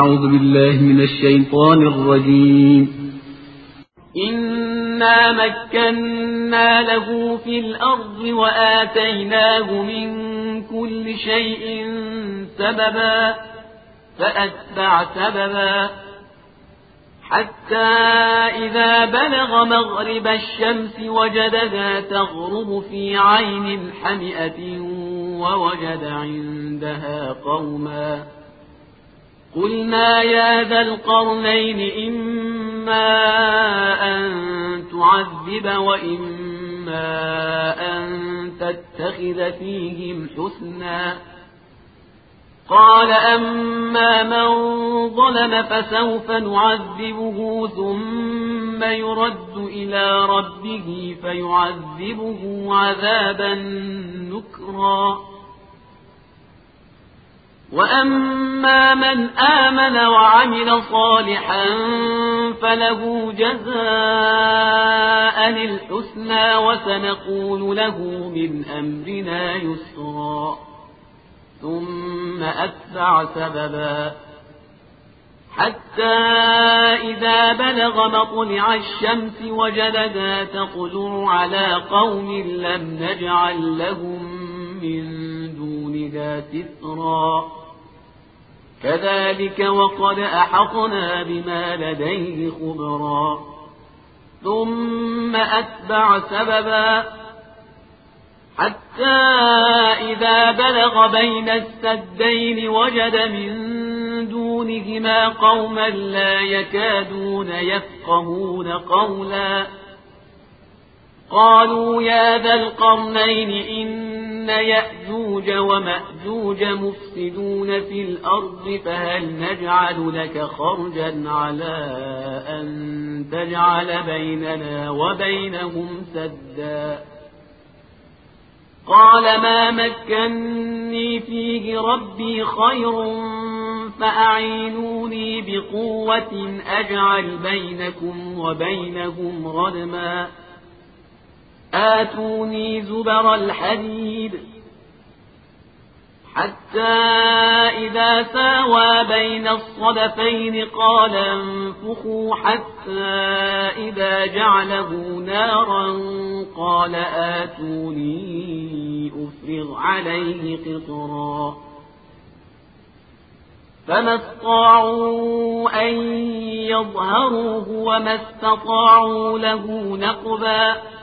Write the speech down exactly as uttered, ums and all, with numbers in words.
أعوذ بالله من الشيطان الرجيم. إنا مكنا له في الأرض وآتيناه من كل شيء سببا فأتبع سببا حتى إذا بلغ مغرب الشمس وجدها تغرب في عين حمئة ووجد عندها قوما قلنا يا ذا القرنين إما أن تعذب وإما أن تتخذ فيهم حسنا قال أما من ظلم فسوف نعذبه ثم يرد إلى ربه فيعذبه عذابا نكرا وأما من آمن وعمل صالحا فله جزاء الحسنى وسنقول له من أمرنا يسرا ثم أتبع سببا حتى إذا بلغ مطلع الشمس وجدها تطلع على قوم لم نجعل لهم من دونها سترا كذلك وقد أحطنا بما لديه خبرا ثم أتبع سببا حتى إذا بلغ بين السدين وجد من دونهما قوما لا يكادون يفقهون قولا قالوا يا ذا القرنين إن يأجوج ومأجوج مفسدون في الأرض فهل نجعل لك خرجا على أن تجعل بيننا وبينهم سدا قال ما مكني فيه ربي خير فأعينوني بقوة أجعل بينكم وبينهم ردما آتوني زبر الحديد حتى إذا ساوى بين الصدفين قال انفخوا حتى إذا جعله نارا قال آتوني أفرغ عليه قطرا فما استطاعوا أن يظهروه وما استطاعوا له نقبا